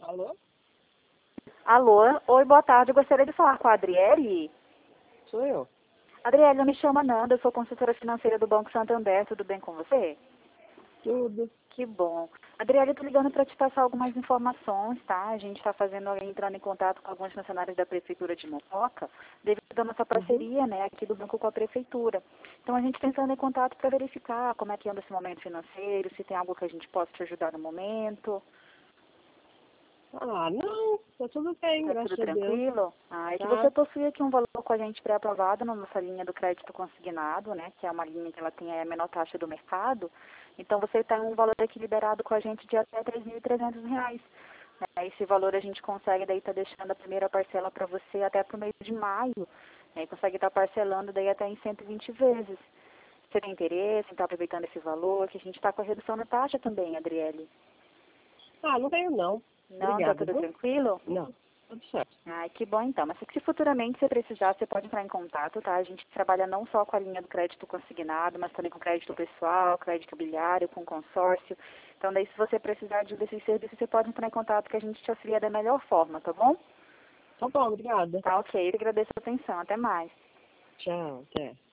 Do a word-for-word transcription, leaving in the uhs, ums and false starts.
Alô? Alô? Oi, boa tarde. Eu gostaria de falar com a Adriele. Sou eu. Adriele, eu me chamo Nanda, eu sou consultora financeira do Banco Santander. Tudo bem com você? Tudo. Que bom. Adriele, eu tô ligando para te passar algumas informações, tá? A gente está fazendo, entrando em contato com alguns funcionários da Prefeitura de Mococa, devido à nossa Uhum. parceria, né, aqui do banco com a Prefeitura. Então, a gente está entrando em contato para verificar como é que anda esse momento financeiro, se tem algo que a gente possa te ajudar no momento. Ah, não. Tá tudo bem, Tá tudo graças a Deus. tranquilo? Ah, é que Tá. você possui aqui um valor com a gente pré-aprovado na nossa linha do crédito consignado, né? Que é uma linha que ela tem a menor taxa do mercado. Então você tem um valor aqui liberado com a gente de até três mil e trezentos reais. Né? Esse valor a gente consegue daí estar deixando a primeira parcela para você até para o mês de maio. Né? E consegue estar parcelando daí até em cento e vinte vezes. Você tem interesse em estar aproveitando esse valor? Que a gente está com a redução na taxa também, Adriele. Ah, não tenho não. Não, tá Obrigada, tudo viu? tranquilo? Não. Tudo certo. Ai, que bom então. Mas se futuramente você precisar, você pode entrar em contato, tá? A gente trabalha não só com a linha do crédito consignado, mas também com crédito pessoal, crédito imobiliário, com consórcio. Então, daí se você precisar de um desses serviços, você pode entrar em contato que a gente te auxilia da melhor forma, tá bom? Tá bom, obrigada. Tá ok. Eu agradeço a atenção. Até mais. Tchau, até.